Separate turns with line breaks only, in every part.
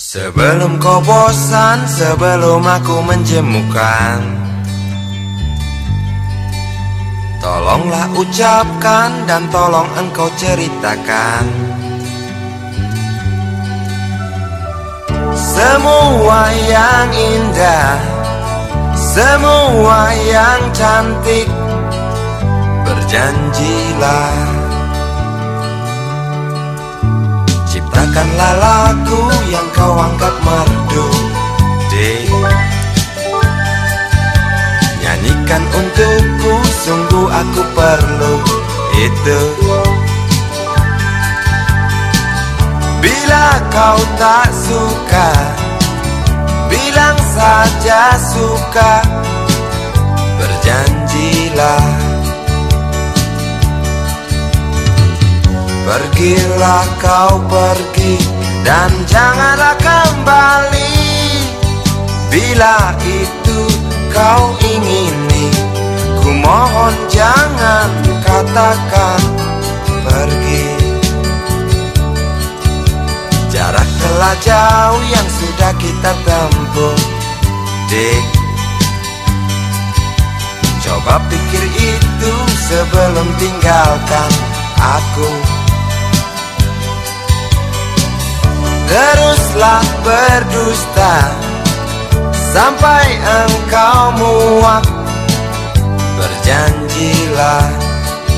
Sebelum kau bosan, sebelum aku menjemukan, tolonglah ucapkan dan tolong engkau ceritakan semua yang indah, semua yang cantik. Berjanjilah, ciptakanlah lagu yang kau anggap merdu, nyanyikan untukku, sungguh aku perlu itu. Bila kau tak suka, bilang saja suka. Berjanjilah, pergilah kau pergi dan janganlah kembali. Bila itu kau ingini, ku mohon jangan katakan pergi. Jarak telah jauh yang sudah kita tempuh, dik. Coba pikir itu sebelum tinggalkan aku. Teruslah berdusta sampai engkau muak. Berjanjilah,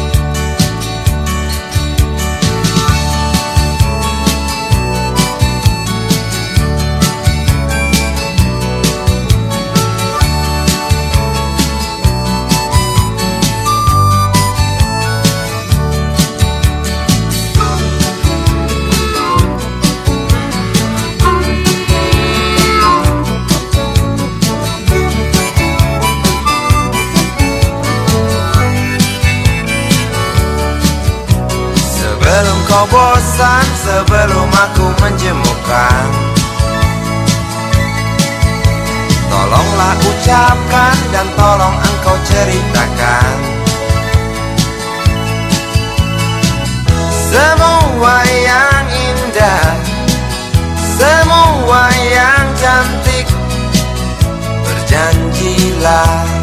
sebelum kau bosan, sebelum aku menjemukan, tolonglah ucapkan dan tolong engkau ceritakan semua yang indah, semua yang cantik. Berjanjilah,